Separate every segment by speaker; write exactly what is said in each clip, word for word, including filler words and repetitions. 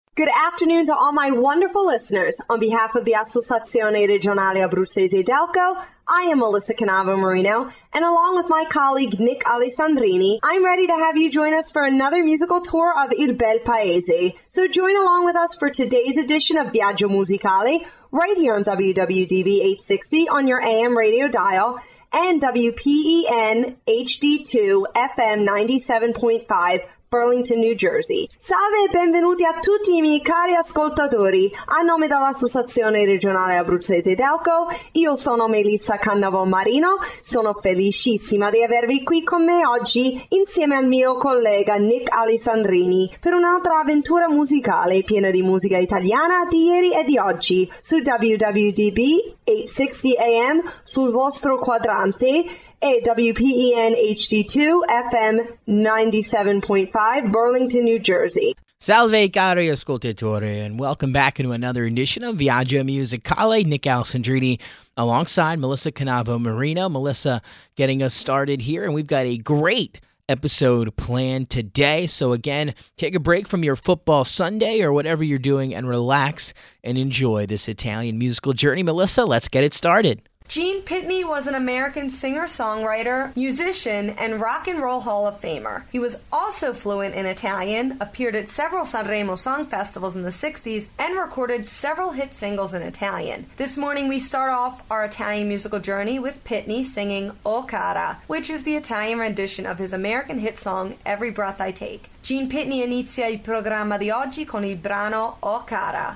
Speaker 1: Good afternoon to all my wonderful listeners. On behalf of the Associazione Regionale Abruzzese Delco, I am Melissa Canavo Marino, and along with my colleague Nick Alessandrini, I'm ready to have you join us for another musical tour of Il Bel Paese. So join along with us for today's edition of Viaggio Musicale, right here on W W D B eight sixty on your A M radio dial, and W P E N H D two F M ninety-seven point five, Burlington, New Jersey. Salve e benvenuti a tutti i miei cari ascoltatori. A nome dell'Associazione Regionale Abruzzese Delco, io sono Melissa Cannavo Marino. Sono felicissima di avervi qui con me oggi insieme al mio collega Nick Alessandrini per un'altra avventura musicale piena di musica italiana di ieri e di oggi su W W D B ottocentosessanta A M sul vostro quadrante e W P E N H D two F M ninety-seven point five, Burlington, New Jersey.
Speaker 2: Salve cari ascoltatori, and welcome back into another edition of Viaggio Musicale. Nick Alessandrini alongside Melissa Canavo Marino. Melissa getting us started here, and we've got a great episode planned today. So again, take a break from your football Sunday or whatever you're doing and relax and enjoy this Italian musical journey. Melissa, let's get it started.
Speaker 1: Gene Pitney was an American singer-songwriter, musician, and rock and roll Hall of Famer. He was also fluent in Italian, appeared at several Sanremo song festivals in the sixties, and recorded several hit singles in Italian. This morning we start off our Italian musical journey with Pitney singing O Cara, which is the Italian rendition of his American hit song Every Breath I Take. Gene Pitney inizia il programma di oggi con il brano O Cara.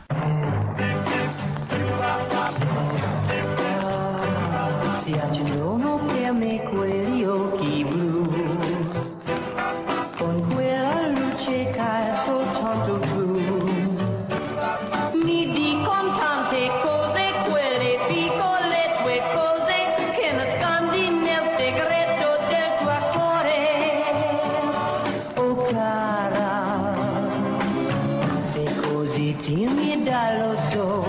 Speaker 3: Si accendono per me quegli occhi blu, con quella luce che soltanto tu mi dicono tante cose, quelle piccole tue cose che nascondi nel segreto del tuo cuore. Oh cara, sei così timida, lo so.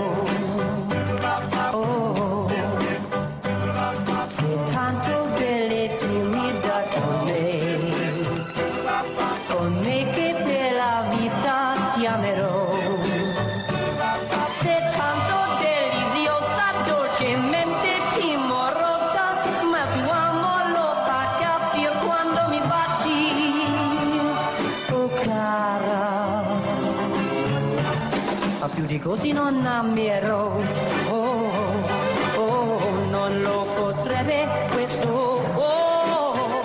Speaker 3: Più di così non ammiro, oh, oh, non lo potrebbe questo, oh,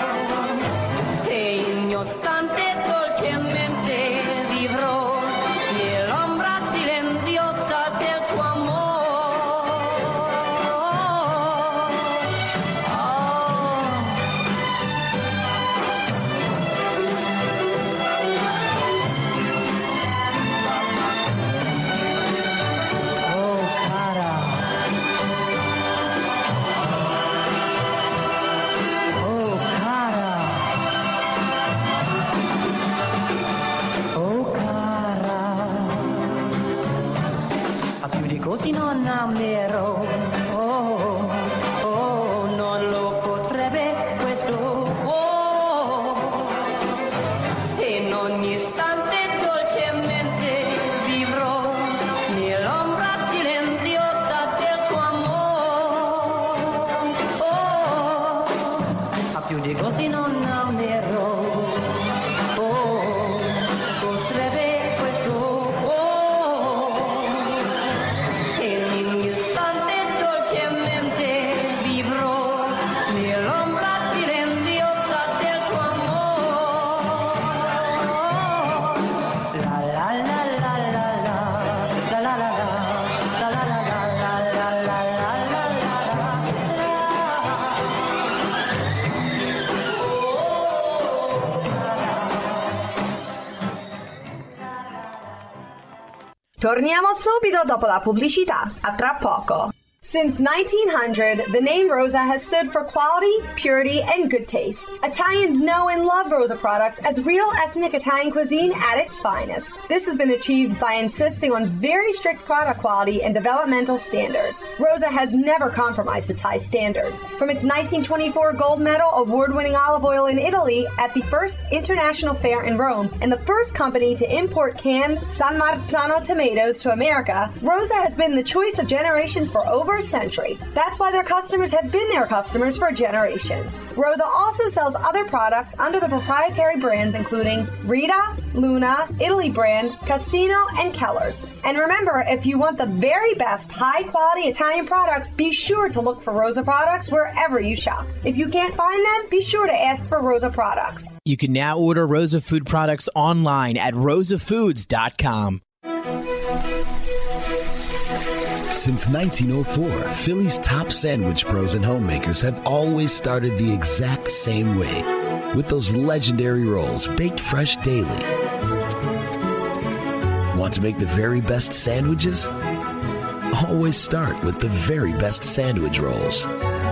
Speaker 3: e il mio stante dolcemente vivrò nell'ombra silenziosa del tuo amore. Così non ammiro, oh, oh, non lo potrebbe questo, oh, e in ogni istante dolcemente vivrò nell'ombra silenziosa del tuo amore, oh, a più di così non ammiro.
Speaker 1: Torniamo subito dopo la pubblicità. A tra poco. Since nineteen hundred, the name Rosa has stood for quality, purity, and good taste. Italians know and love Rosa products as real ethnic Italian cuisine at its finest. This has been achieved by insisting on very strict product quality and developmental standards. Rosa has never compromised its high standards. From its nineteen twenty-four gold medal award-winning olive oil in Italy at the first international fair in Rome, and the first company to import canned San Marzano tomatoes to America, Rosa has been the choice of generations for over a century. That's why their customers have been their customers for generations. Rosa also sells other products under the proprietary brands including Rita, Luna, Italy brand, Casino, and Keller's. And remember, if you want the very best high-quality Italian products, be sure to look for Rosa products wherever you shop. If you can't find them, be sure to ask for Rosa products.
Speaker 2: You can now order Rosa food products online at rosa foods dot com.
Speaker 4: Since nineteen oh four, Philly's top sandwich pros and homemakers have always started the exact same way, with those legendary rolls baked fresh daily. Want to make the very best sandwiches? Always start with the very best sandwich rolls.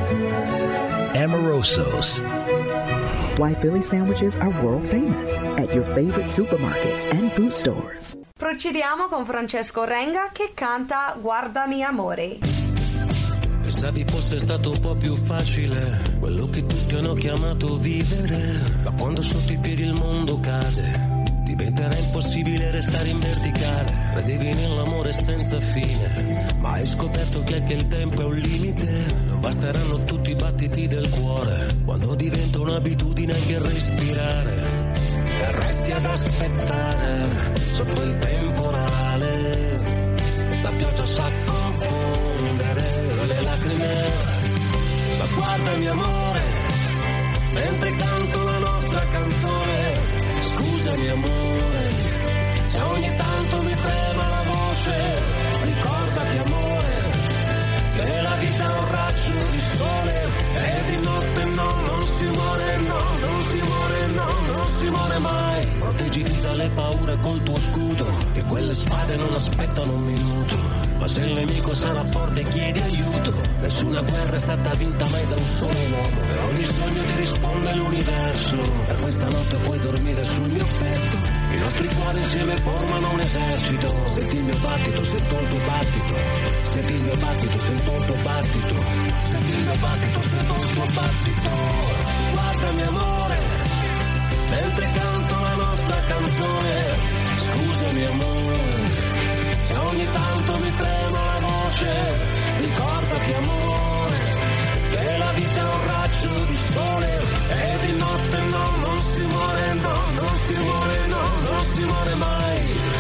Speaker 4: Amoroso's.
Speaker 5: Why Philly sandwiches are world famous at your favorite supermarkets and food stores.
Speaker 1: Procediamo con Francesco Renga che canta Guardami amore.
Speaker 6: Pensavi fosse stato un po' più facile quello che tutti hanno chiamato vivere, ma quando sotto i piedi il mondo cade diventerà impossibile restare in verticale. Credevi nell'amore senza fine, ma hai scoperto che anche il tempo è un limite. Non basteranno tutti i battiti del cuore quando diventa un'abitudine anche respirare. E resti ad aspettare sotto il temporale. La pioggia sa confondere le lacrime. Ma guardami amore, mentre canto la nostra canzone. Scusami amore, se ogni tanto mi trema la voce. Ricordati amore, che la vita è un raggio di sole. E di notte no, non si muore, no, non si muore, no, non si muore mai. Proteggiti dalle paure col tuo scudo, che quelle spade non aspettano un minuto. Ma se il nemico sarà forte chiedi aiuto. Nessuna guerra è stata vinta mai da un solo uomo, e ogni sogno ti risponde l'universo. Per questa notte puoi dormire sul mio petto, i nostri cuori insieme formano un esercito. Senti il mio battito, sento il tuo battito. Senti il mio battito, sento il tuo battito. Senti il mio battito, sento il tuo battito. Guardami amore, mentre canto la nostra canzone. Scusami amore, se ogni tanto mi trema la voce. Ricordati amore, che la vita è un raggio di sole. E di notte no, non si muore, no, non si muore, no, non si muore mai.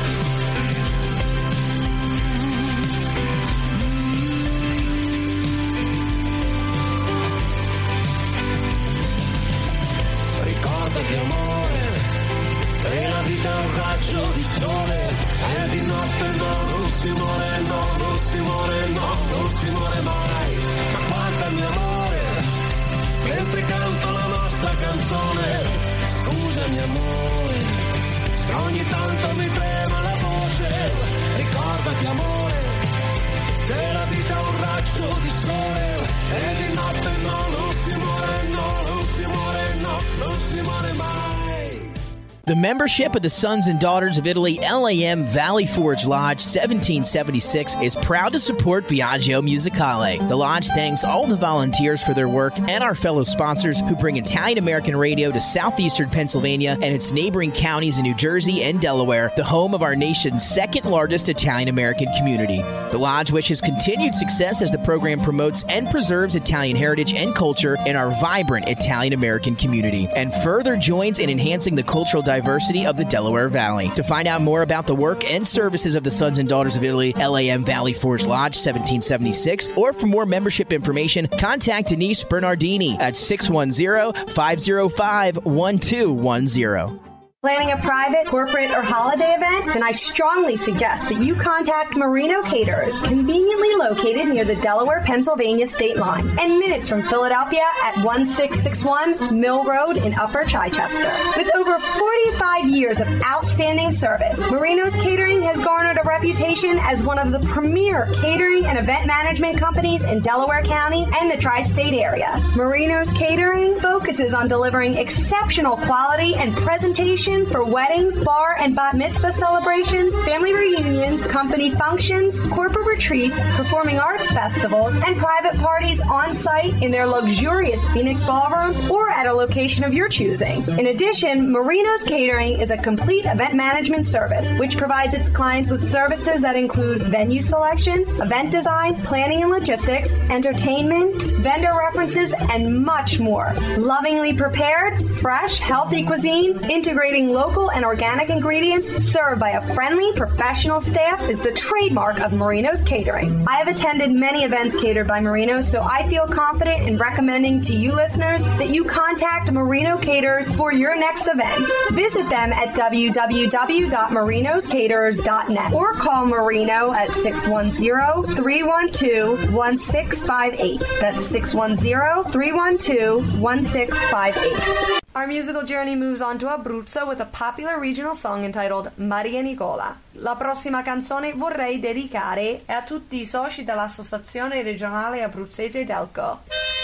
Speaker 6: Ricordati amore, che la vita è un raggio di sole. E di notte no, non si muore, no, non si muore, no, non si muore mai. Ma guardami amore, mentre canto la nostra canzone. Scusami amore, se ogni tanto mi trema la voce. Ricordati amore, che la vita è un raggio di sole. E di notte no, non si muore, no, non si muore, no, non si muore mai.
Speaker 2: The membership of the Sons and Daughters of Italy L A M Valley Forge Lodge seventeen seventy-six is proud to support Viaggio Musicale. The Lodge thanks all the volunteers for their work and our fellow sponsors who bring Italian-American radio to southeastern Pennsylvania and its neighboring counties in New Jersey and Delaware, the home of our nation's second-largest Italian-American community. The Lodge wishes continued success as the program promotes and preserves Italian heritage and culture in our vibrant Italian-American community, and further joins in enhancing the cultural diversity of the Delaware Valley. To find out more about the work and services of the Sons and Daughters of Italy L A M Valley Forge Lodge seventeen seventy-six, or for more membership information, contact Denise Bernardini at six one zero, five zero five, one two one zero.
Speaker 1: Planning a private, corporate, or holiday event? Then I strongly suggest that you contact Marino Caterers, conveniently located near the Delaware-Pennsylvania state line and minutes from Philadelphia at one six six one Mill Road in Upper Chichester. With over forty-five years of outstanding service, Marino's Catering has garnered a reputation as one of the premier catering and event management companies in Delaware County and the tri-state area. Marino's Catering focuses on delivering exceptional quality and presentation for weddings, bar and bat mitzvah celebrations, family reunions, company functions, corporate retreats, performing arts festivals, and private parties on site in their luxurious Phoenix Ballroom or at a location of your choosing. In addition, Marino's Catering is a complete event management service which provides its clients with services that include venue selection, event design, planning and logistics, entertainment, vendor references, and much more. Lovingly prepared, fresh, healthy cuisine, integrating local and organic ingredients served by a friendly, professional staff is the trademark of Marino's Catering. I have attended many events catered by Marino's, so I feel confident in recommending to you listeners that you contact Marino Caterers for your next event. Visit them at w w w dot marinos caterers dot net or call Marino at six one zero, three one two, one six five eight. That's six one zero, three one two, one six five eight. Our musical journey moves on to Abruzzo with a popular regional song entitled Maria Nicola. La prossima canzone vorrei dedicare a tutti i soci dell'Associazione Regionale Abruzzese Delco.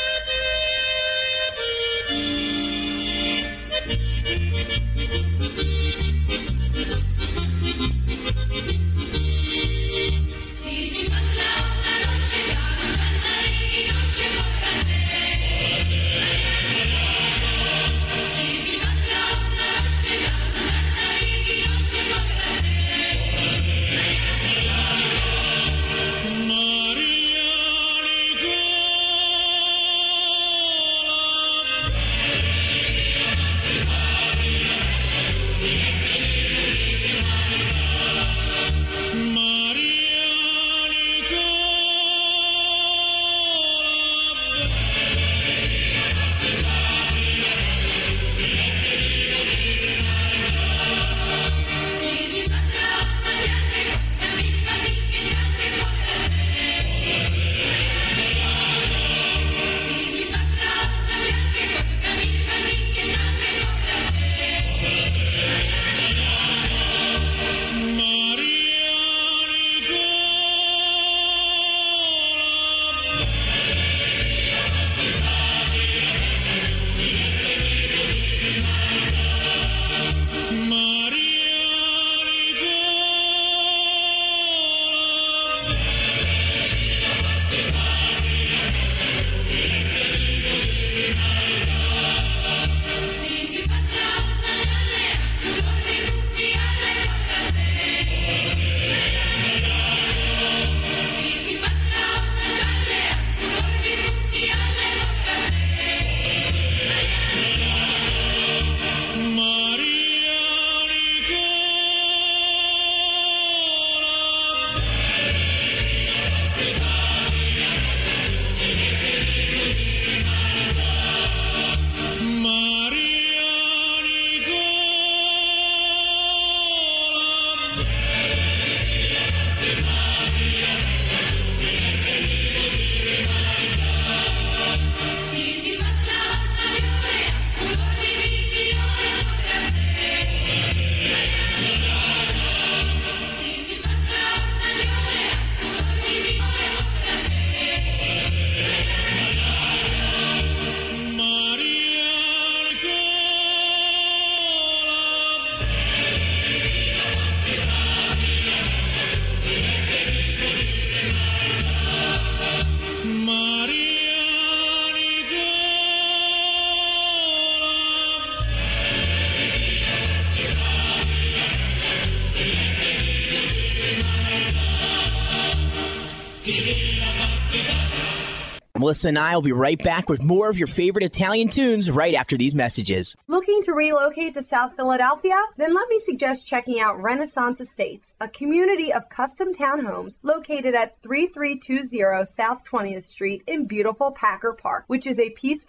Speaker 2: Melissa and I will be right back with more of your favorite Italian tunes right after these messages.
Speaker 1: Looking to relocate to South Philadelphia? Then let me suggest checking out Renaissance Estates, a community of custom townhomes located at thirty-three twenty South twentieth Street in beautiful Packer Park, which is a peaceful,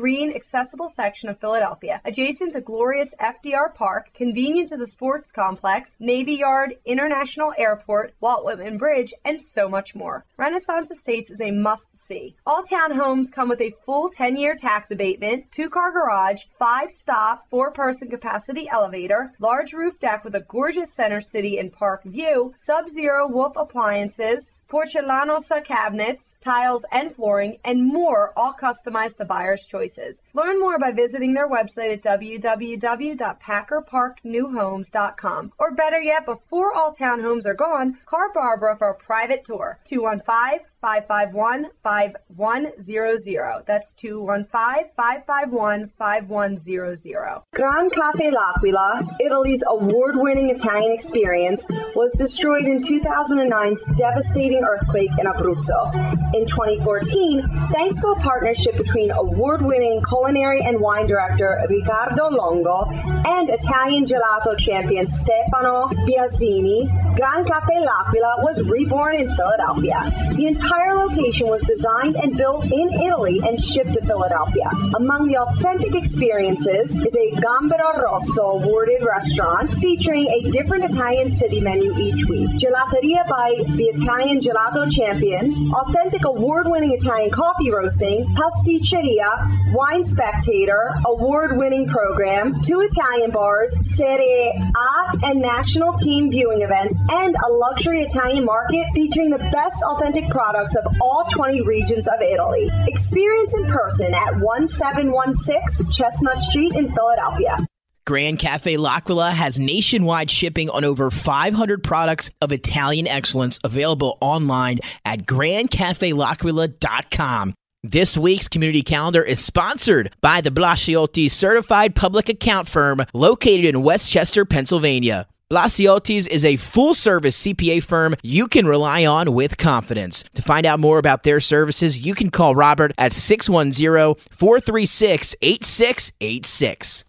Speaker 1: green, accessible section of Philadelphia, adjacent to glorious F D R Park, convenient to the sports complex, Navy Yard, International Airport, Walt Whitman Bridge, and so much more. Renaissance Estates is a must-see. All townhomes come with a full ten-year tax abatement, two-car garage, five-stop, four-person capacity elevator, large roof deck with a gorgeous center city and park view, Sub-Zero Wolf appliances, porcelanosa cabinets, tiles, and flooring, and more, all customized to buyers' choices. Learn more by visiting their website at w w w dot packer park new homes dot com. Or better yet, before all townhomes are gone, call Barbara for a private tour. two one five, five five one, five one zero zero. That's two one five, five five one, five one zero zero.
Speaker 7: Gran Cafe L'Aquila, Italy's award-winning Italian experience, was destroyed in two thousand nine's devastating earthquake in Abruzzo. In twenty fourteen, thanks to a partnership between award-winning culinary and wine director Riccardo Longo and Italian gelato champion Stefano Biazzini, Gran Cafe L'Aquila was reborn in Philadelphia. The entire location was designed and built in Italy and shipped to Philadelphia. Among the authentic experiences is a Gambero Rosso awarded restaurant featuring a different Italian city menu each week, gelateria by the Italian gelato champion, authentic award-winning Italian coffee roasting, pasticceria, wine spectator, award-winning program, two Italian bars, Serie A and national team viewing events, and a luxury Italian market featuring the best authentic products of all twenty regions of Italy. Experience in person at one seven one six Chestnut Street in Philadelphia.
Speaker 2: Gran Cafe L'Aquila has nationwide shipping on over five hundred products of Italian excellence, available online at grand cafe l'aquila dot com. This week's community calendar is sponsored by the Blasiotti Certified Public Account Firm located in Westchester, Pennsylvania. Blasiotti's is a full-service C P A firm you can rely on with confidence. To find out more about their services, you can call Robert at six one zero, four three six, eight six eight six.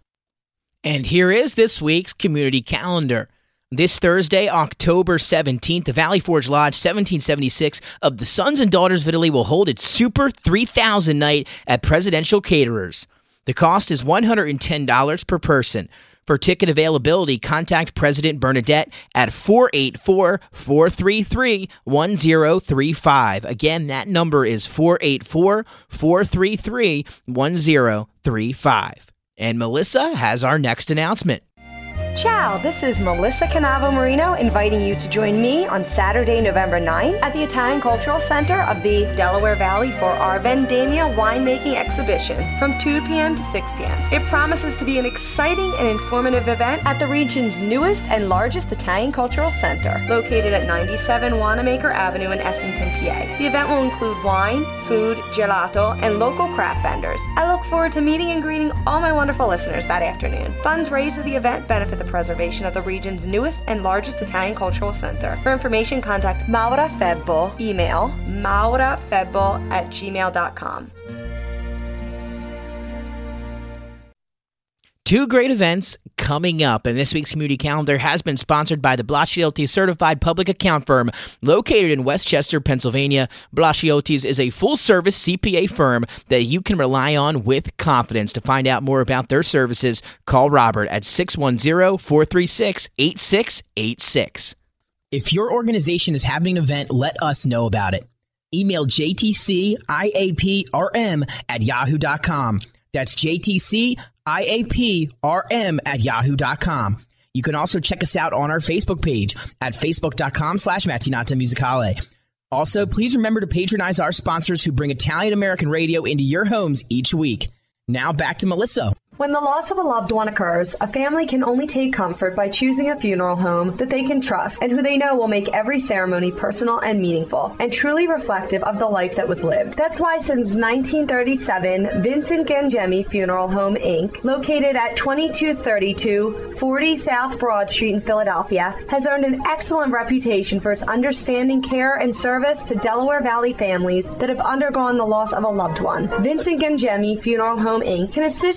Speaker 2: And here is this week's community calendar. This Thursday, October seventeenth, the Valley Forge Lodge seventeen seventy-six of the Sons and Daughters of Italy will hold its Super three thousand night at Presidential Caterers. The cost is one hundred ten dollars per person. For ticket availability, contact President Bernadette at four eight four, four three three, one zero three five. Again, that number is four eight four, four three three, one zero three five. And Melissa has our next announcement.
Speaker 1: Ciao, this is Melissa Canavo Marino inviting you to join me on Saturday, November ninth at the Italian Cultural Center of the Delaware Valley for our Vendemmia winemaking exhibition from two p.m. to six p.m. It promises to be an exciting and informative event at the region's newest and largest Italian Cultural Center, located at ninety-seven Wanamaker Avenue in Essington, P A. The event will include wine, food, gelato, and local craft vendors. I look forward to meeting and greeting all my wonderful listeners that afternoon. Funds raised at the event benefit the preservation of the region's newest and largest Italian Cultural Center. For information, contact Maura Febbo. Email maurafebbo at gmail dot com.
Speaker 2: Two great events coming up, and this week's community calendar has been sponsored by the Blasiotti Certified Public Account Firm located in Westchester, Pennsylvania. Blasiotti's is a full-service C P A firm that you can rely on with confidence. To find out more about their services, call Robert at six one zero, four three six, eight six eight six.
Speaker 8: If your organization is having an event, let us know about it. Email J T C I A P R M at yahoo dot com. That's J T C I A P R M at yahoo dot com. You can also check us out on our Facebook page at facebook dot com slash Mattinata Musicale. Also, please remember to patronize our sponsors who bring Italian American radio into your homes each week. Now back to Melissa.
Speaker 1: When the loss of a loved one occurs, a family can only take comfort by choosing a funeral home that they can trust and who they know will make every ceremony personal and meaningful and truly reflective of the life that was lived. That's why since nineteen thirty-seven, Vincent Gangemi Funeral Home, Incorporated, located at twenty-two thirty-two forty South Broad Street in Philadelphia, has earned an excellent reputation for its understanding care and service to Delaware Valley families that have undergone the loss of a loved one. Vincent Gangemi Funeral Home, Incorporated can assist you in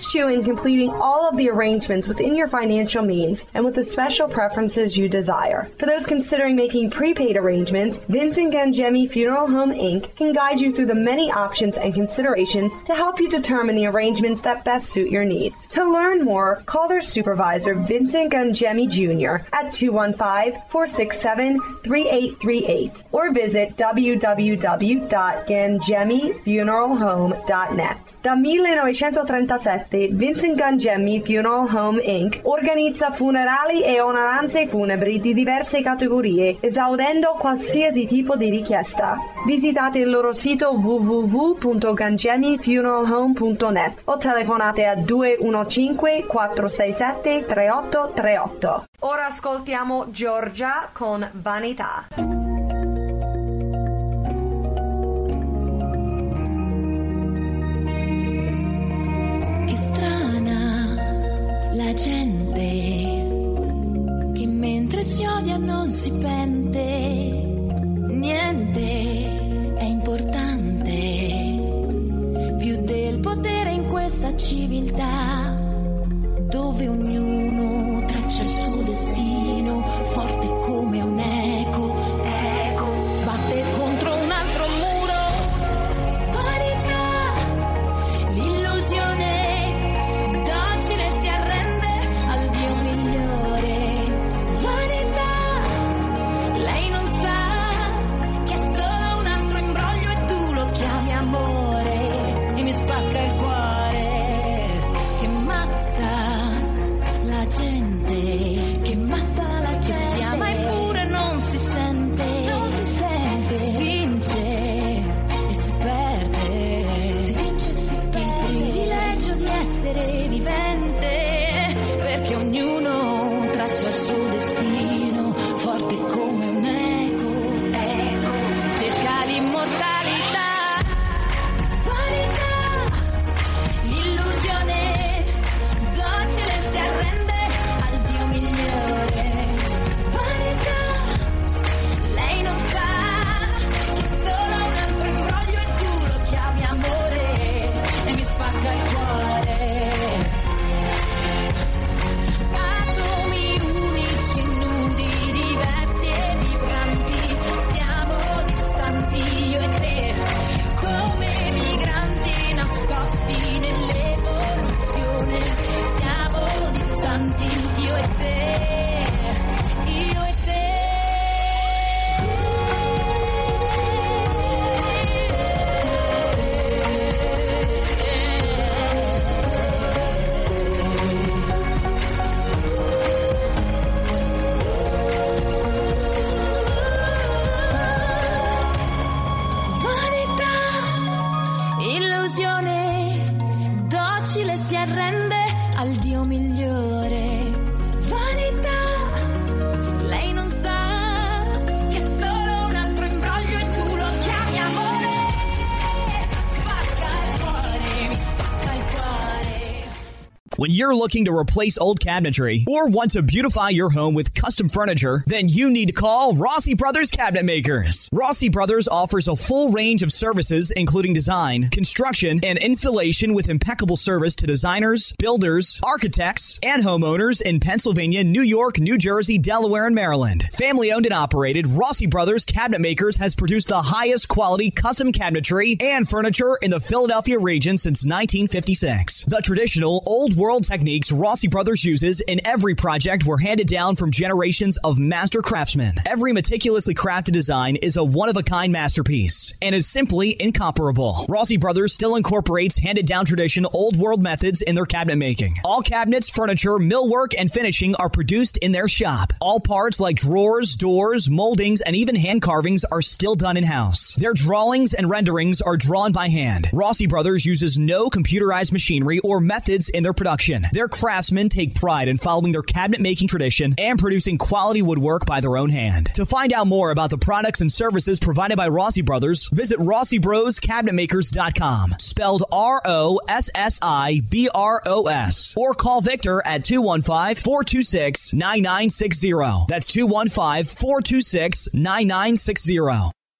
Speaker 7: completing all of the arrangements within your financial means and with the special preferences you desire. For those considering making prepaid arrangements, Vincent Gangemi Funeral Home Incorporated can guide you through the many options and considerations to help you determine the arrangements that best suit your needs. To learn more, call their supervisor, Vincent Gangemi Junior at two one five, four six seven, three eight three eight or visit w w w dot gangemi funeral home dot net. Da millenovecentotrentasette Vincent Gangemi Funeral Home Incorporated organizza funerali e onoranze funebri di diverse categorie, esaudendo qualsiasi tipo di richiesta. Visitate il loro sito w w w punto gangemi funeral home punto net o telefonate a due uno cinque, quattro sei sette, tre otto tre otto. Ora ascoltiamo Giorgia con Vanità.
Speaker 9: La gente che mentre si odia non si pente, niente è importante più del potere in questa civiltà dove ognuno traccia il suo destino forte come un eco, eco sbatte contro un altro muro. Vanità, l'illusione docile si arrende al Dio migliore. Vanità, lei non sa che è solo un altro imbroglio e tu lo chiami amore e mi spacca il cuore. Che matta la gente, che matta la gente, che si ama eppure non si sente, non si sente, si vince e si perde, si vince e si perde. Il privilegio di essere vivente, perché ognuno traccia il suo destino forte come un eco, eco cerca l'immortalità. Vanità, l'illusione docile si arrende al Dio migliore. Vanità, lei non sa che è solo un altro imbroglio e tu lo chiami amore e mi spacca il cuore. Atomi unici, nudi, diversi e vibranti, siamo distanti io e te, come migranti nascosti nell'evoluzione, siamo distanti io e te, io e te. Vanità, illusione docile si arrende al Dio migliore. Vanità, lei non sa che è solo un altro imbroglio e tu lo chiami amore. Spacca il cuore, mi spacca il cuore.
Speaker 8: When you're looking to replace old cabinetry or want to beautify your home with custom furniture, then you need to call Rossi Brothers Cabinet Makers. Rossi Brothers offers a full range of services including design, construction, and installation with impeccable service to designers, builders, architects, and homeowners in Pennsylvania, New York, New Jersey, Delaware, and Maryland. Family owned and operated, Rossi Brothers Cabinet Makers has produced the highest quality custom cabinetry and furniture in the Philadelphia region since nineteen fifty-six. The traditional old world techniques Rossi Brothers uses in every project were handed down from generations of master craftsmen. Every meticulously crafted design is a one-of-a-kind masterpiece and is simply incomparable. Rossi Brothers still incorporates handed-down tradition old world methods in their cabinet making. All cabinets, furniture, millwork, and finishing are produced in their shop. All parts like drawers, doors, moldings, and even hand carvings are still done in-house. Their drawings and renderings are drawn by hand. Rossi Brothers uses no computerized machinery or methods in their production. Their craftsmen take pride in following their cabinet-making tradition and producing quality woodwork by their own hand. To find out more about the products and services provided by Rossi Brothers, visit Rossi Bros Cabinet Makers dot com, spelled R O S S I B R O S, or call Victor at two one five, four two six, nine nine six zero. That's two one five, four two six, nine nine six zero.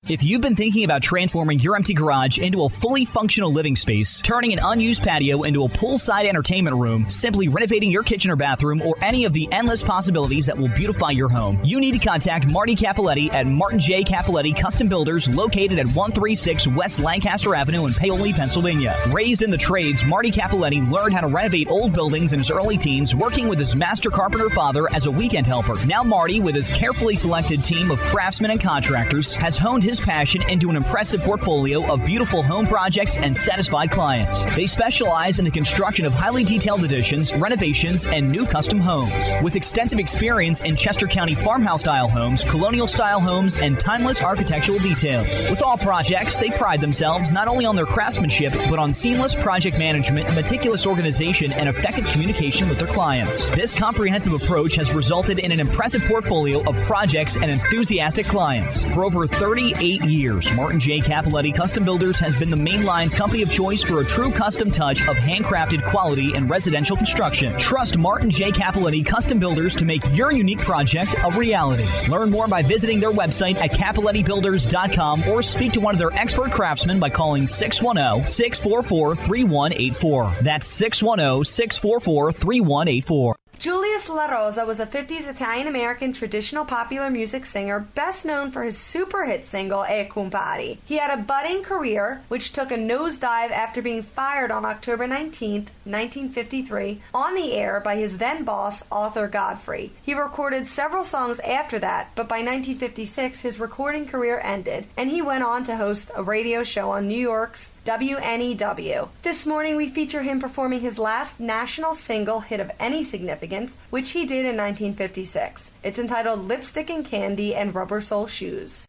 Speaker 8: If you've been thinking about transforming your empty garage into a fully functional living space, turning an unused patio into a poolside entertainment room, simply renovating your kitchen or bathroom, or any of the endless possibilities that will beautify your home, you need to contact Marty Capoletti at Martin J. Capoletti Custom Builders, located at one thirty-six West Lancaster Avenue in Paoli, Pennsylvania. Raised in the trades, Marty Capoletti learned how to renovate old buildings in his early teens, working with his master carpenter father as a weekend helper. Now Marty, with his carefully selected team of craftsmen and contractors, has honed his passion into an impressive portfolio of beautiful home projects and satisfied clients. They specialize in the construction of highly detailed additions, renovations, and new custom homes. With extensive experience in Chester County farmhouse-style homes, colonial-style homes, and timeless architectural details. With all projects, they pride themselves not only on their craftsmanship, but on seamless project management, meticulous organization, and effective communication with their clients. This comprehensive approach has resulted in an impressive portfolio of projects and enthusiastic clients. For over thirty-eight years, Martin J. Capoletti Custom Builders has been the Mainline's company of choice for a true custom touch of handcrafted quality in residential construction. Trust Martin J. Capoletti Custom Builders to make your unique project a reality. Learn more by visiting their website at capoletti builders dot com or speak to one of their expert craftsmen by calling six one zero, six four four, three one eight four. That's six one zero, six four four, three one eight four.
Speaker 1: Julius La Rosa was a fifties Italian-American traditional popular music singer best known for his super hit single, E Compari. He had a budding career, which took a nosedive after being fired on October nineteenth, nineteen fifty-three, on the air by his then-boss, Arthur Godfrey. He recorded several songs after that, but by nineteen fifty-six, his recording career ended, and he went on to host a radio show on New York's W N E W. This morning we feature him performing his last national single hit of any significance, which he did in nineteen fifty-six. It's entitled Lipstick and Candy and Rubber Sole Shoes.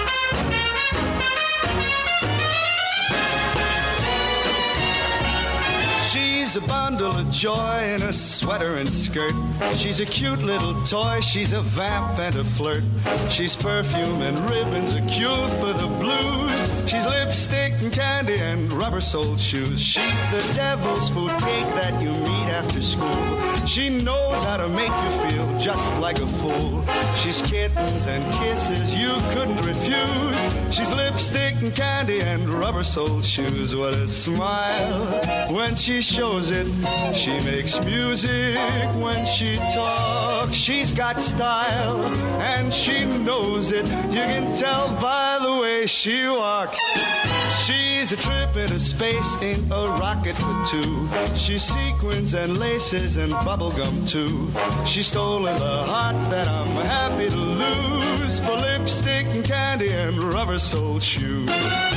Speaker 10: She's a bundle of joy in a sweater and skirt. She's a cute little toy, she's a vamp and a flirt. She's perfume and ribbons, a cure for the blues. She's lipstick and candy and rubber-soled shoes. She's the devil's food cake that you meet after school. She knows how to make you feel just like a fool. She's kittens and kisses you couldn't refuse. She's lipstick and candy and rubber-soled shoes. What a smile when she shows it. She makes music when she talks. She's got style and she knows it. You can tell by the way she walks. She's a trip into space in a rocket for two. She's sequins and laces and bubblegum too. She's stolen the heart that I'm happy to lose for lipstick and candy and rubber-soled shoes.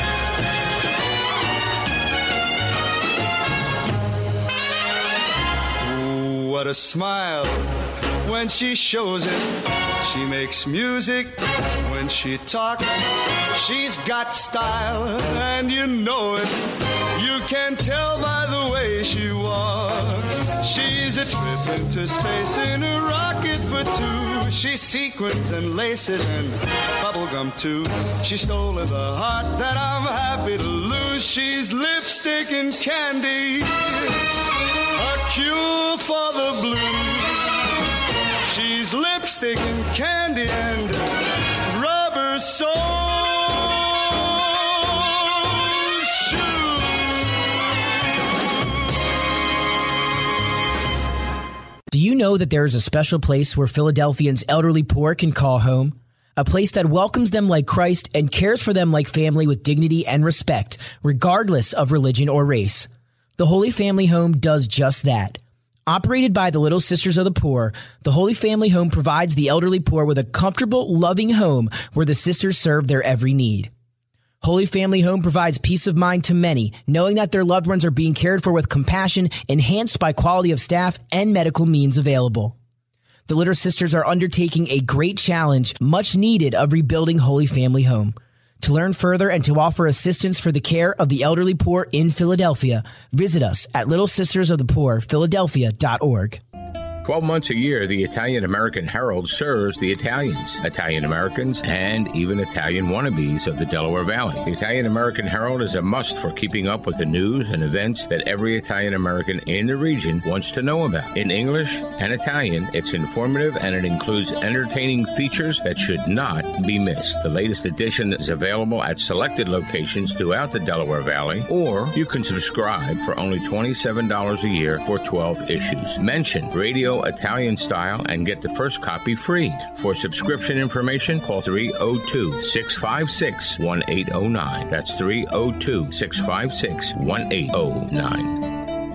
Speaker 10: What a smile when she shows it. She makes music when she talks. She's got style and you know it. You can tell by the way she walks. She's a trip into space in a rocket for two. She's sequins and laces and bubblegum too. She's stolen the heart that I'm happy to lose. She's lipstick and candy, a cure for the blues. She's lipstick and candy and rubber sole shoes.
Speaker 8: Do you know that there is a special place where Philadelphians' elderly poor can call home? A place that welcomes them like Christ and cares for them like family with dignity and respect, regardless of religion or race. The Holy Family Home does just that. Operated by the Little Sisters of the Poor, the Holy Family Home provides the elderly poor with a comfortable, loving home where the sisters serve their every need. Holy Family Home provides peace of mind to many, knowing that their loved ones are being cared for with compassion, enhanced by quality of staff and medical means available. The Little Sisters are undertaking a great challenge, much needed, of rebuilding Holy Family Home. To learn further and to offer assistance for the care of the elderly poor in Philadelphia, visit us at little sisters of the poor philadelphia dot org.
Speaker 11: twelve months a year, the Italian American Herald serves the Italians, Italian Americans, and even Italian wannabes of the Delaware Valley. The Italian American Herald is a must for keeping up with the news and events that every Italian American in the region wants to know about. In English and Italian, it's informative and it includes entertaining features that should not be missed. The latest edition is available at selected locations throughout the Delaware Valley, or you can subscribe for only twenty-seven dollars a year for twelve issues. Mention Radio Italian Style and get the first copy free. For subscription information, call three oh two, six five six, one eight oh nine. That's three oh two, six five six, one eight oh nine.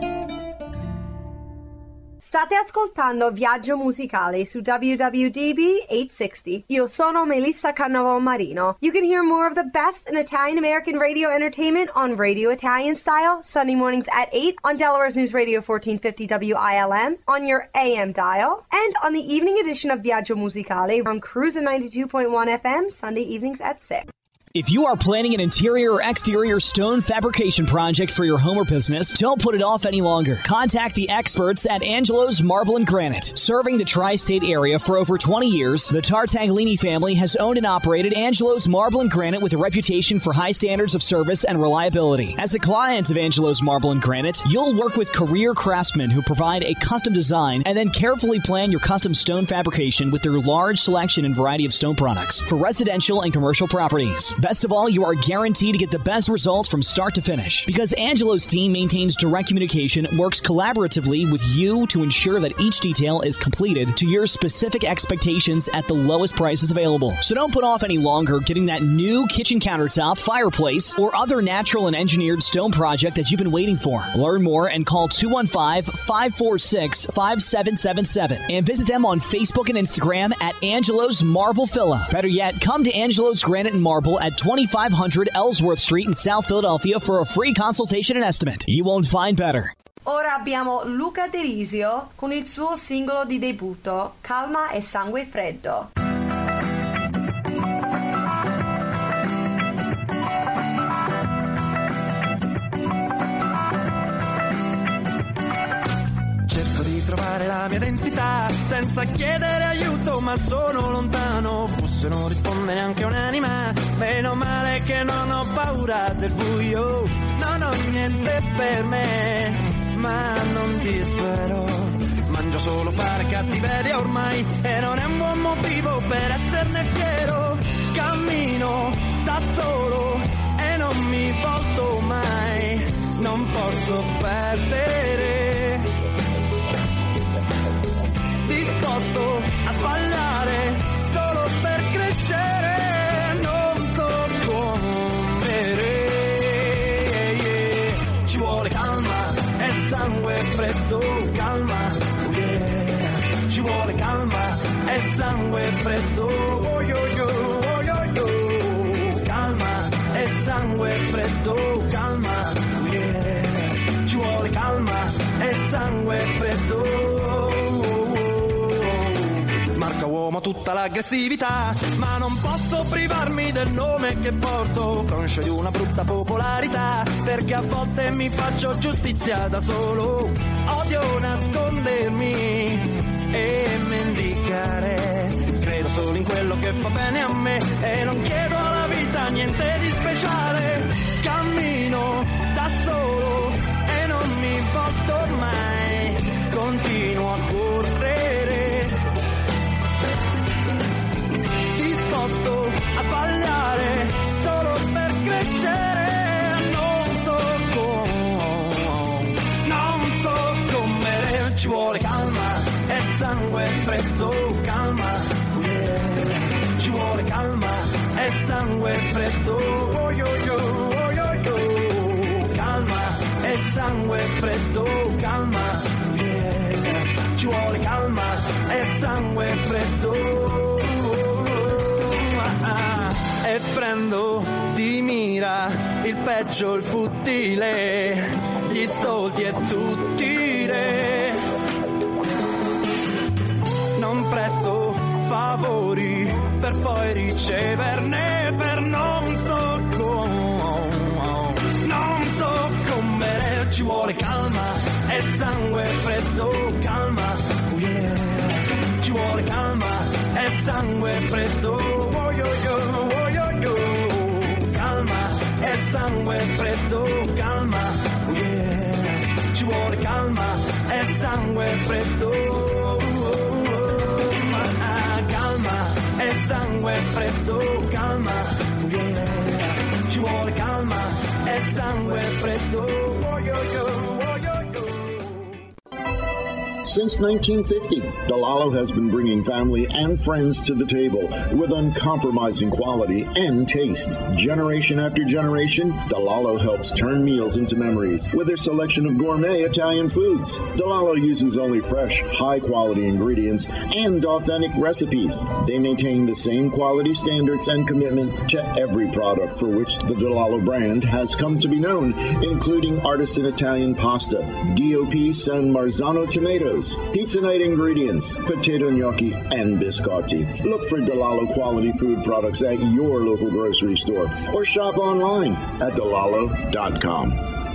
Speaker 1: State ascoltando Viaggio Musicale su W W D B eight sixty. Io sono Melissa Cannavò Marino. You can hear more of the best in Italian American radio entertainment on Radio Italian Style, Sunday mornings at eight on Delaware's News Radio fourteen fifty W I L M, on your A M dial, and on the evening edition of Viaggio Musicale on Cruiser ninety-two point one F M, Sunday evenings at six.
Speaker 8: If you are planning an interior or exterior stone fabrication project for your home or business, don't put it off any longer. Contact the experts at Angelo's Marble and Granite. Serving the tri-state area for over twenty years, the Tartaglini family has owned and operated Angelo's Marble and Granite with a reputation for high standards of service and reliability. As a client of Angelo's Marble and Granite, you'll work with career craftsmen who provide a custom design and then carefully plan your custom stone fabrication with their large selection and variety of stone products for residential and commercial properties. Best of all, you are guaranteed to get the best results from start to finish because Angelo's team maintains direct communication, works collaboratively with you to ensure that each detail is completed to your specific expectations at the lowest prices available. So don't put off any longer getting that new kitchen countertop, fireplace, or other natural and engineered stone project that you've been waiting for. Learn more and call two one five, five four six, five seven seven seven and visit them on Facebook and Instagram at Angelo's Marble Villa. Better yet, come to Angelo's Granite and Marble at twenty-five hundred Ellsworth Street in South Philadelphia for a free consultation and estimate. You won't find better.
Speaker 1: Ora abbiamo Luca Derisio con il suo singolo di debutto, Calma e Sangue Freddo.
Speaker 12: Trovare la mia identità senza chiedere aiuto, ma sono lontano, busso e non risponde neanche un'anima. Meno male che non ho paura del buio, non ho niente per me, ma non dispero. Mangio solo fare cattiveria ormai e non è un buon motivo per esserne fiero. Cammino da solo e non mi volto mai, non posso perdere. Disposto a sbagliare solo per crescere, non so come. Ci vuole calma e sangue freddo, calma, oh yeah. Ci vuole calma e sangue freddo, oh yo yo, oh yo yo. Calma e sangue freddo, calma, oh yeah. Ci vuole calma e sangue freddo. Marca uomo tutta l'aggressività, ma non posso privarmi del nome che porto, conscio di una brutta popolarità, perché a volte mi faccio giustizia da solo. Odio nascondermi e mendicare, credo solo in quello che fa bene a me e non chiedo alla vita niente di speciale. Cammino da solo e non mi volto mai, continuo a correre, disposto a sbagliare solo per crescere. Non so come, non so come. Ci vuole calma e sangue freddo, calma, yeah. Ci vuole calma e sangue freddo, oh yo yo, oh yo yo. Calma e sangue freddo, calma, yeah. Ci vuole calma e sangue freddo. E prendo di mira il peggio, il futile, gli stolti e tutti re. Non presto favori per poi riceverne, per non so come, non so come. Ci vuole calma e sangue freddo, calma, oh yeah. sangue freddo, oh yo yo, oh yo yo. Calma, è sangue freddo, calma, oh yeah. Ci vuole calma, è sangue freddo, oh, oh, oh. Ah, calma, è sangue freddo, calma, oh yeah. Ci vuole calma, è sangue freddo, oh yo yo, oh yo yo.
Speaker 13: Since nineteen fifty, Delalo has been bringing family and friends to the table with uncompromising quality and taste. Generation after generation, Delalo helps turn meals into memories with their selection of gourmet Italian foods. Delalo uses only fresh, high-quality ingredients and authentic recipes. They maintain the same quality standards and commitment to every product for which the Delalo brand has come to be known, including artisan Italian pasta, D O P San Marzano tomatoes, pizza night ingredients, potato gnocchi, and biscotti. Look for Delalo quality food products at your local grocery store or shop online at delalo dot com.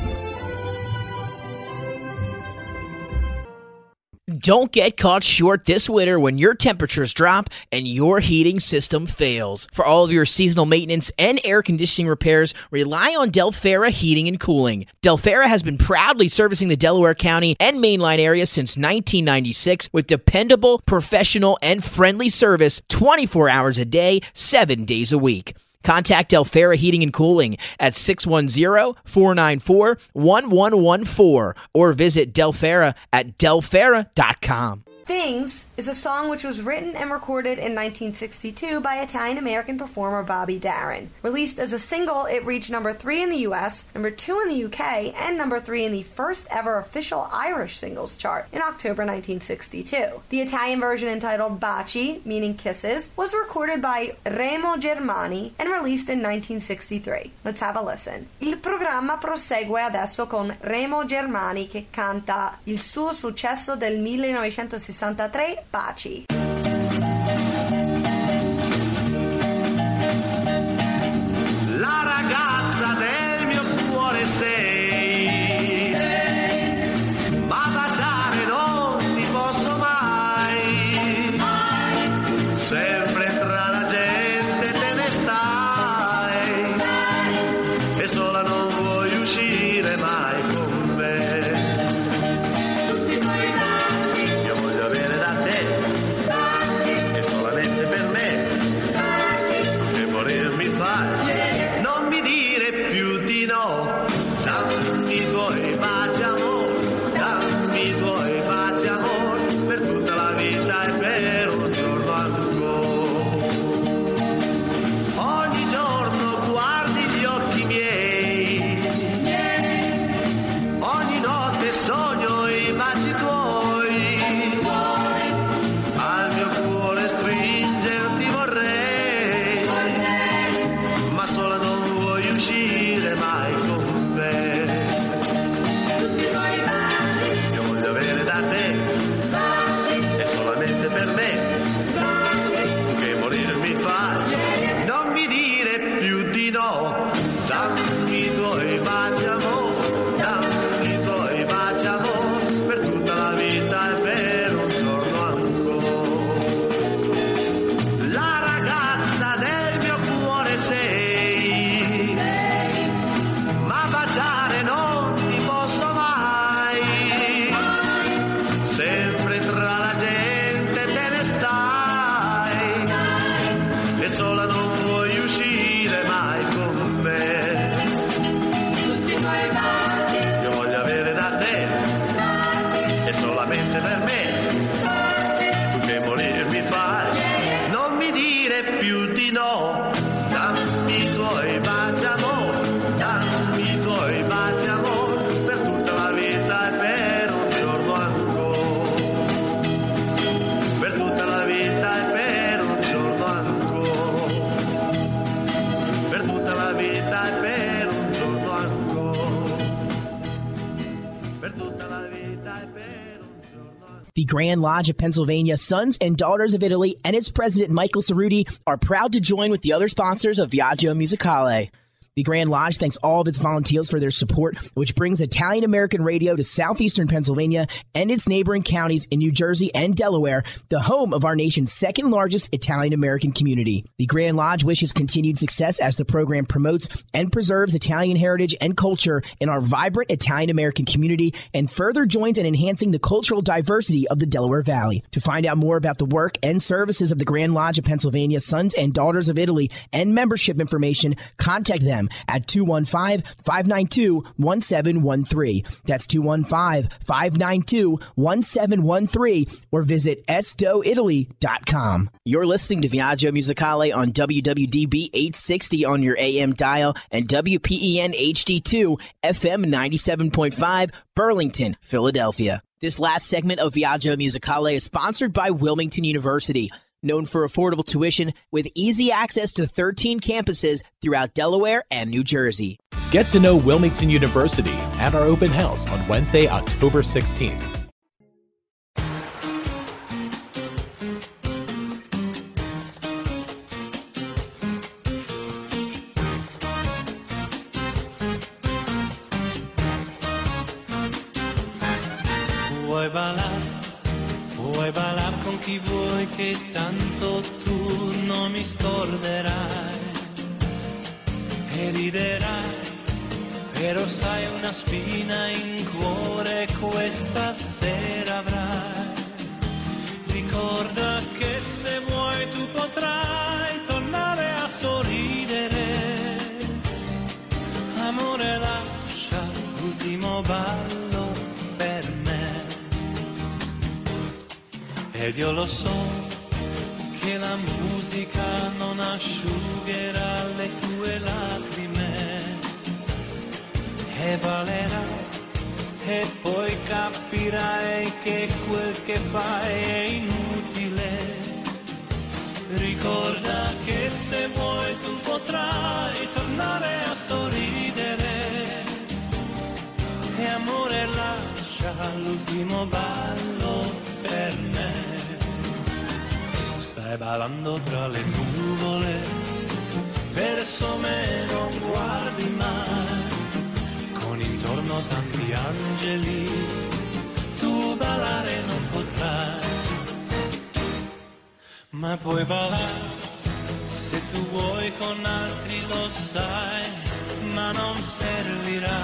Speaker 2: Don't get caught short this winter when your temperatures drop and your heating system fails. For all of your seasonal maintenance and air conditioning repairs, rely on Delfera Heating and Cooling. Delfera has been proudly servicing the Delaware County and Mainline area since nineteen ninety-six with dependable, professional, and friendly service twenty-four hours a day, seven days a week. Contact Delfera Heating and Cooling at six one zero, four nine four, one one one four or visit Delfera at delfera dot com.
Speaker 1: Things is a song which was written and recorded in nineteen sixty-two by Italian-American performer Bobby Darin. Released as a single, it reached number three in the U S, number two in the U K, and number three in the first ever official Irish singles chart in October nineteen sixty-two. The Italian version, entitled Baci, meaning kisses, was recorded by Remo Germani and released in nineteen sixty-three. Let's have a listen. Il programma prosegue adesso con Remo Germani che canta il suo successo del millenovecentosessantatré, Baci.
Speaker 12: La ragazza del mio cuore sei, sei. Ma baciare non ti posso mai, mai. Sempre tra la gente te ne stai, stai. E sola non vuoi uscire mai con me. Tutti i tuoi baci io voglio avere da te, baci. E solamente per me, baci. E morir mi fai. Non mi dire più di no, dammi i tuoi baci amor, dammi i tuoi baci amor, per tutta la vita e per un giorno ancora. Ogni giorno guardi gli occhi miei, ogni notte sogno i baci tuoi, al mio cuore stringerti vorrei, ma sola non vuoi uscire mai con me. Tutti i tuoi baci io voglio avere da te, baci. E solamente per me, baci. Che morir mi fai. Non mi dire più di no, dammi i tuoi baci amore, dammi i tuoi baci amore, per tutta la vita e per un giorno ancora. La ragazza del mio cuore sei, sei. Ma baciare non ti posso mai, mai. Sempre tra la gente te ne stai, stai. E sola non vuoi uscire mai con me. Tutti i tuoi baci io voglio avere da te, baci. E solamente per me, baci. Tu che morir mi fai. Non mi dire più di no, dammi i tuoi baci amore, dammi i tuoi baci amore, per tutta la vita e per un giorno ancora. Per tutta la vita e per un giorno ancora. Per tutta la vita e per un giorno ancora. Per tutta la vita e per un giorno ancora.
Speaker 8: The Grand Lodge of Pennsylvania Sons and Daughters of Italy and its president Michael Cerruti are proud to join with the other sponsors of Viaggio Musicale. The Grand Lodge thanks all of its volunteers for their support, which brings Italian American radio to southeastern Pennsylvania and its neighboring counties in New Jersey and Delaware, the home of our nation's second largest Italian American community. The Grand Lodge wishes continued success as the program promotes and preserves Italian heritage and culture in our vibrant Italian American community and further joins in enhancing the cultural diversity of the Delaware Valley. To find out more about the work and services of the Grand Lodge of Pennsylvania Sons and Daughters of Italy and membership information, contact them at two one five, five nine two, one seven one three. That's two one five, five nine two, one seven one three or visit s d o italy dot com. You're listening to Viaggio Musicale on W W D B eight sixty on your A M dial and W P E N H D two F M ninety-seven point five, Burlington, Philadelphia. This last segment of Viaggio Musicale is sponsored by Wilmington University, known for affordable tuition with easy access to thirteen campuses throughout Delaware and New Jersey.
Speaker 14: Get to know Wilmington University at our open house on Wednesday, October sixteenth.
Speaker 6: Vuoi ballare, vuoi ballare con chi vuoi che tanto tu non mi scorderai e riderai, però sai una spina in cuore questa sera avrai. Ricorda che se vuoi tu potrai tornare a sorridere. Amore, lascia l'ultimo ballo per me. Ed io lo so che la musica non asciugherà le tue lacrime e ballerà e poi capirai che quel che fai è inutile. Ricorda che se vuoi tu potrai tornare a sorridere e amore lascia l'ultimo ballo per me. Stai ballando tra le nuvole, verso me non guardi mai, con intorno tanti angeli, tu ballare non potrai, ma puoi ballare se tu vuoi con altri lo sai, ma non servirà,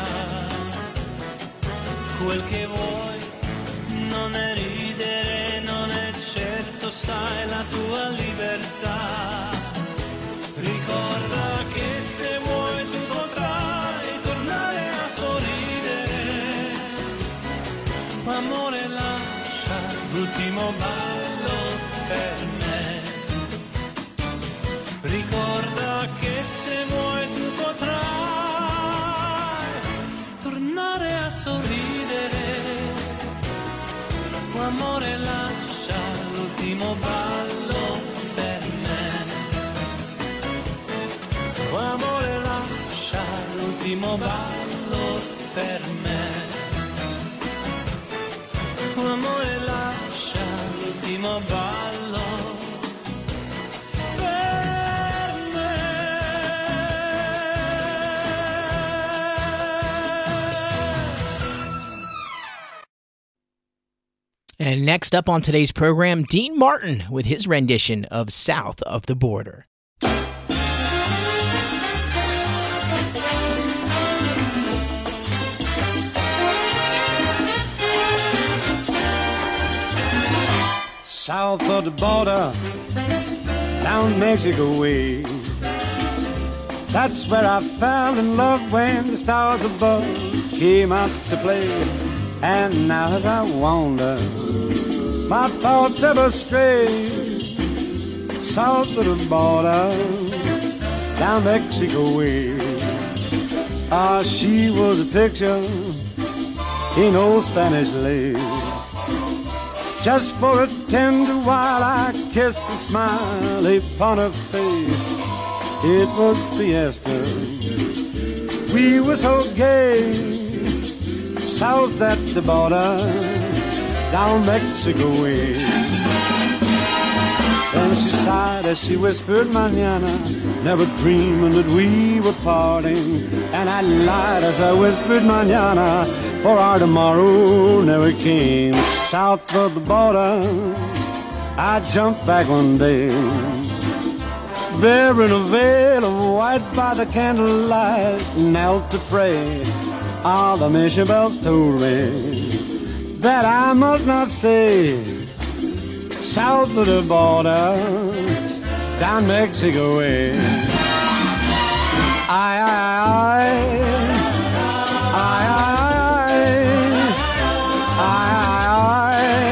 Speaker 6: quel che vuoi non è ridere, non è certo, sai la tua libertà. Ricorda che se vuoi tu potrai tornare a sorridere. Amore, lascia l'ultimo ballo per me. Ricorda che se vuoi tu potrai tornare a sorridere. Amore, lascia l'ultimo ballo per me. Amore, lascia l'ultimo ballo per me. Amore, lascia l'ultimo ballo per me.
Speaker 2: And next up on today's program, Dean Martin with his rendition of South of the Border.
Speaker 10: South of the border, down Mexico way. That's where I fell in love when the stars above came out to play. And now as I wander, my thoughts ever stray. South of the border, down Mexico way. Ah, she was a picture in old Spanish lace. Just for a tender while I kissed the smile upon her face. It was fiesta, we were so gay. South at the border, down Mexico way. Then she sighed as she whispered, Mañana,
Speaker 15: never dreaming that we were parting. And I lied as I whispered mañana, for our tomorrow never came. South of the border, I jumped back one day, there in a veil of white by the candlelight, knelt to pray. All the mission bells told me that I must not stay. South of the border, down Mexico way. I, I, I, I, I, I,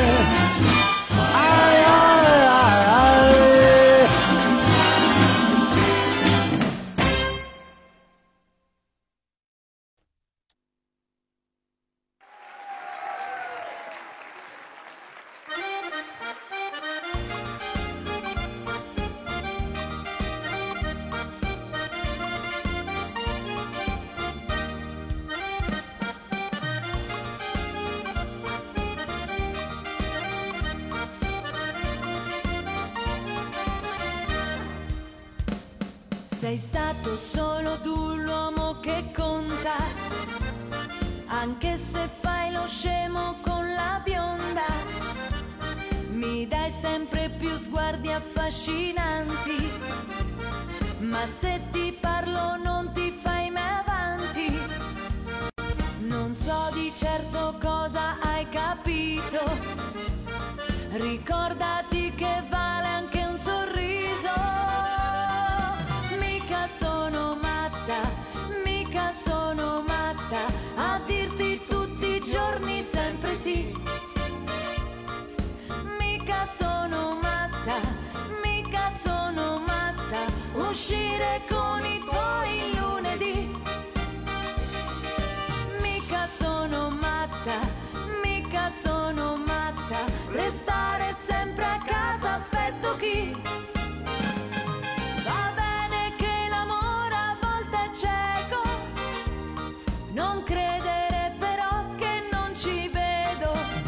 Speaker 9: Sei stato solo tu l'uomo che conta, anche se fai lo scemo con la bionda. Mi dai sempre più sguardi affascinanti, ma se ti parlo non ti fai mai avanti. Non so di certo cosa hai capito, ricordati che vale anche un sorriso. Sono matta, mica sono matta, a dirti tutti i giorni sempre sì. Mica sono matta, mica sono matta, uscire con i tuoi lunedì. Mica sono matta, mica sono matta, restare sempre a casa, aspetto chi? Non credere però che non ci vedo.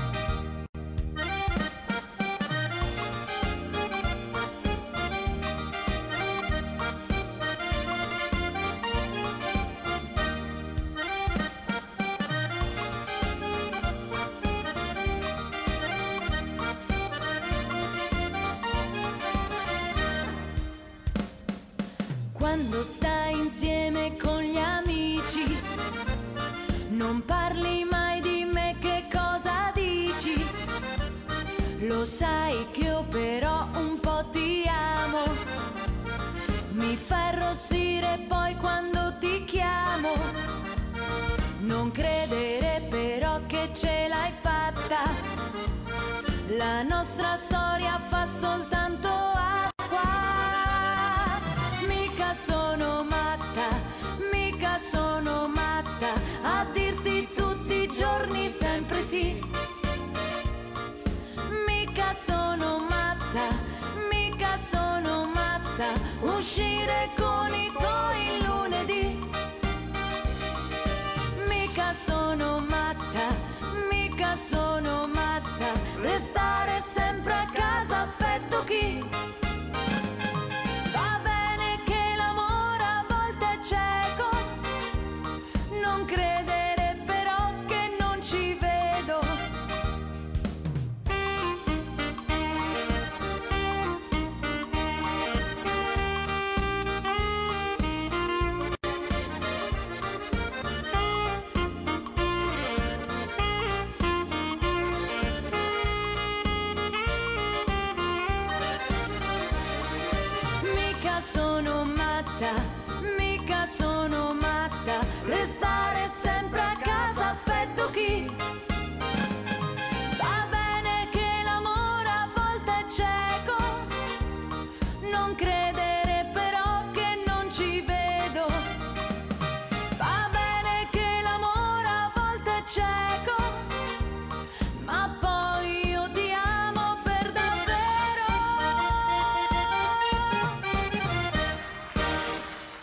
Speaker 9: Quando stai insieme con gli amici, non parli mai di me, che cosa dici? Lo sai che io però un po' ti amo, mi fa arrossire poi quando ti chiamo. Non credere però che ce l'hai fatta, la nostra storia fa soltanto acqua. Mica sono matta, mica sono matta, a dirti tutti i giorni sempre sì. Mica sono matta, mica sono matta, uscire con i tuoi lunedì. Mica sono matta, mica sono matta, restare sempre a casa, aspetto chi? Va bene che l'amore a volte è cieco, non credere però che non ci vedo. Mica sono matta, mica sono matta, restare sempre a casa, aspetto chi? Va bene che l'amore a volte è cieco, non credere però che non ci vedo. Va bene che l'amore a volte è cieco, ma poi io ti amo per davvero.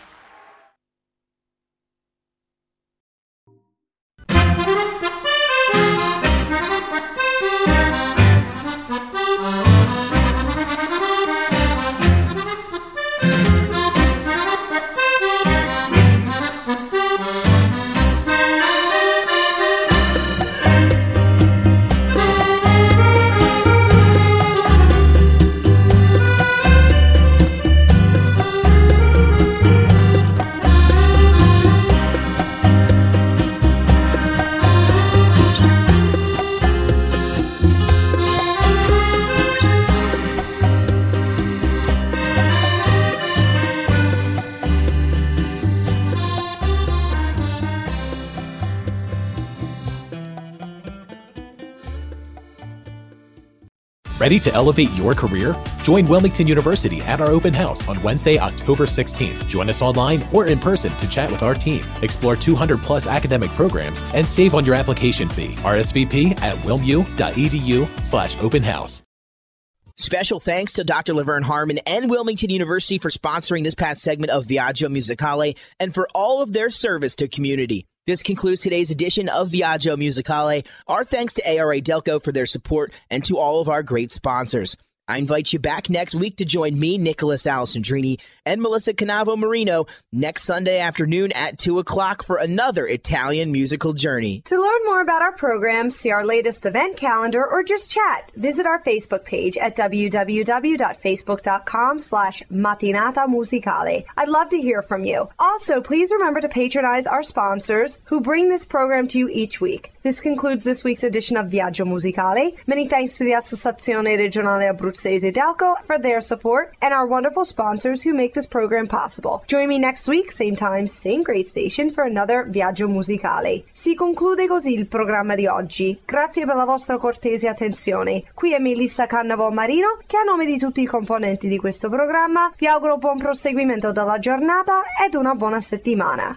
Speaker 14: Ready to elevate your career? Join Wilmington University at our open house on Wednesday, October sixteenth. Join us online or in person to chat with our team. Explore two hundred plus academic programs and save on your application fee. R S V P at wilmu.edu slash open house.
Speaker 8: Special thanks to Doctor Laverne Harmon and Wilmington University for sponsoring this past segment of Viaggio Musicale and for all of their service to community. This concludes today's edition of Viaggio Musicale. Our thanks to A R A Delco for their support and to all of our great sponsors. I invite you back next week to join me, Nicholas Alessandrini, and Melissa Canavo Marino next Sunday afternoon at two o'clock for another Italian musical journey.
Speaker 1: To learn more about our program, see our latest event calendar, or just chat, visit our Facebook page at www.facebook.com slash Mattinata Musicale. I'd love to hear from you. Also, please remember to patronize our sponsors who bring this program to you each week. This concludes this week's edition of Viaggio Musicale. Many thanks to the Associazione Regionale Abruzzese Delco for their support and our wonderful sponsors who make this program possible. Join me next week, same time, same great station, for another Viaggio Musicale. Si conclude così il programma di oggi. Grazie per la vostra cortese attenzione. Qui è Melissa Cannavo Marino, che a nome di tutti i componenti di questo programma vi auguro buon proseguimento della giornata ed una buona settimana.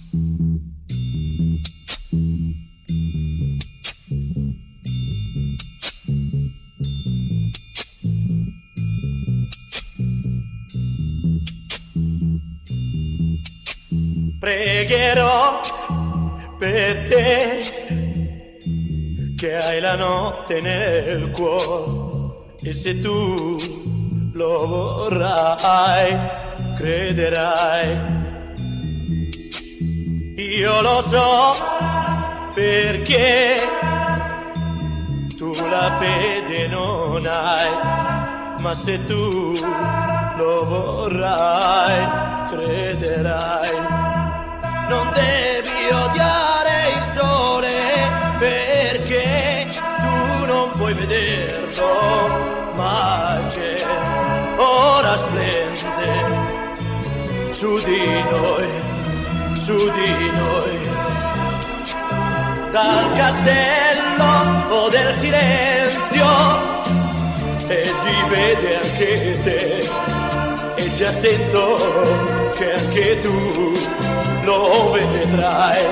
Speaker 12: Pregherò per te che hai la notte nel cuore e se tu lo vorrai, crederai. Io lo so perché tu la fede non hai, ma se tu lo vorrai, crederai. Non devi odiare il sole perché tu non puoi vederlo, ma c'è, ora splende su di noi, su di noi. Dal castello del silenzio e ti vede anche te e già sento che anche tu lo vedrai.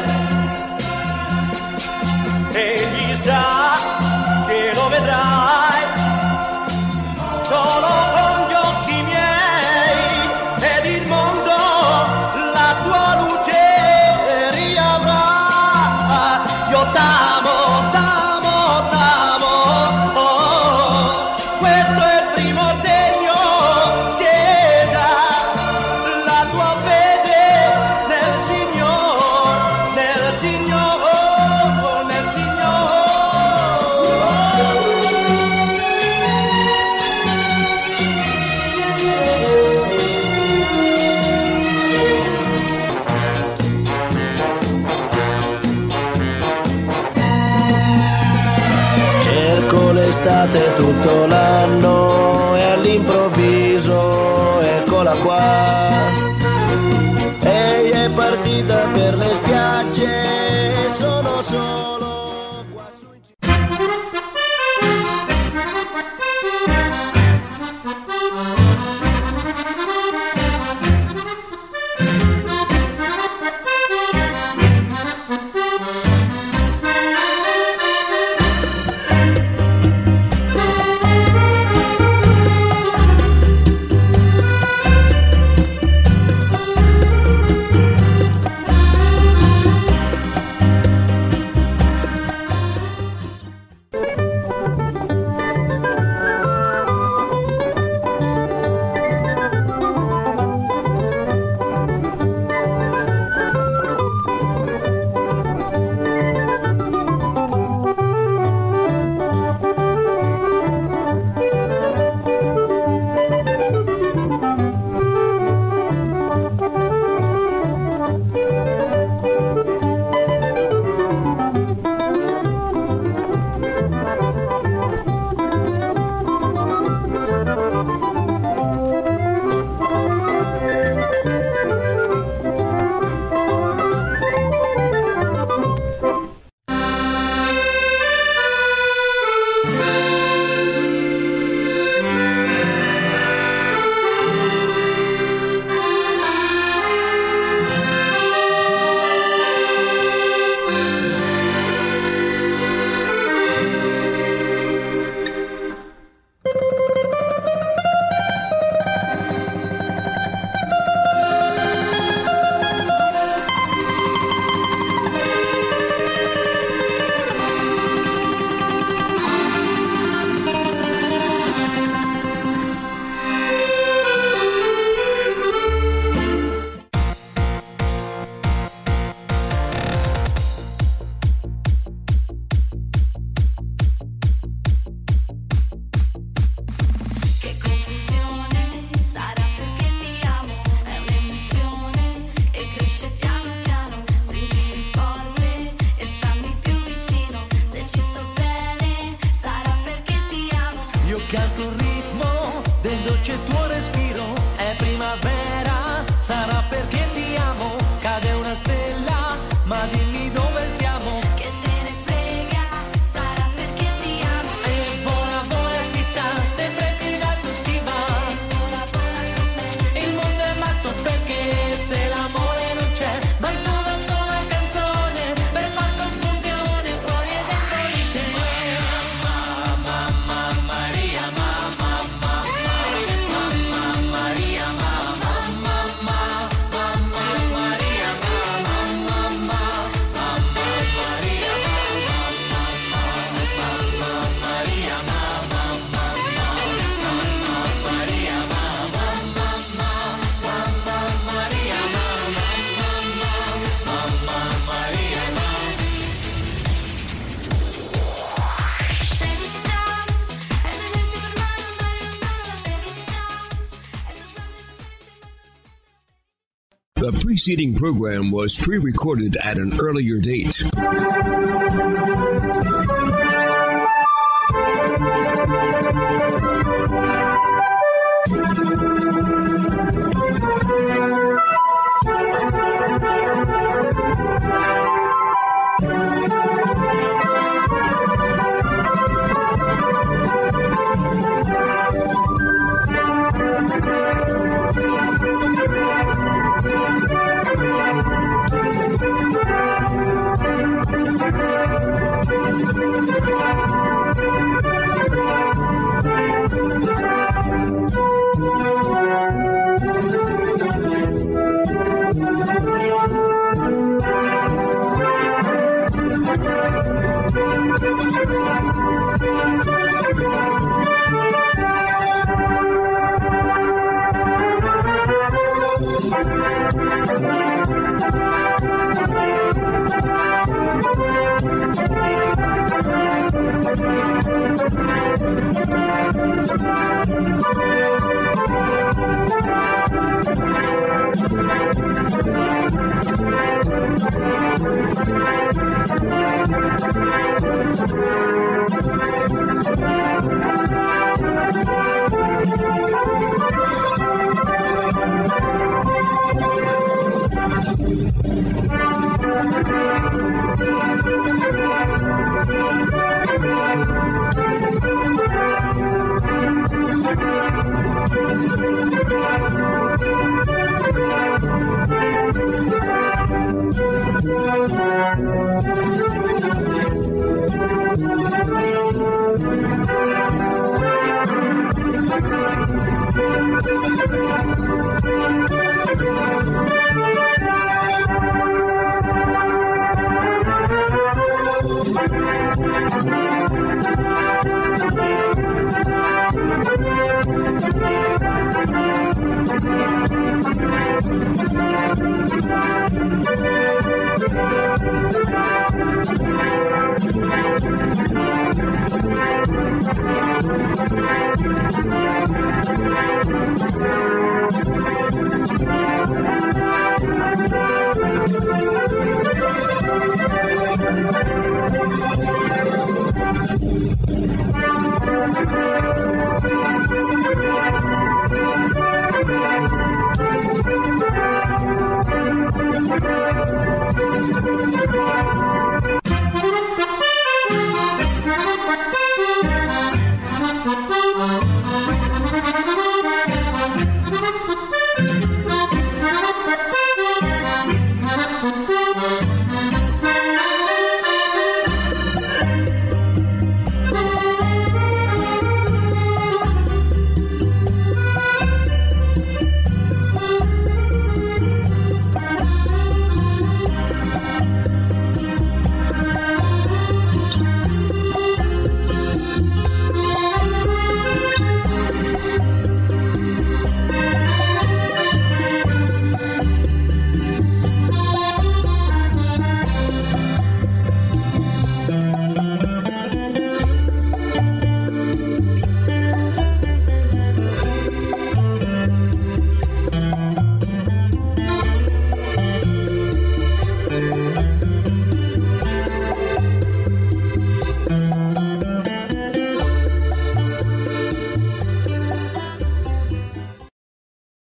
Speaker 12: Egli sa che lo vedrai solo con gli occhi miei ed il mondo la sua luce riavrà. Io t'amo, t'amo, t'amo, oh, questo è il primo segno che dà la tua fede nel Signore, nel Signore, nel Signore.
Speaker 16: The preceding program was pre-recorded at an earlier date.
Speaker 9: Thank you.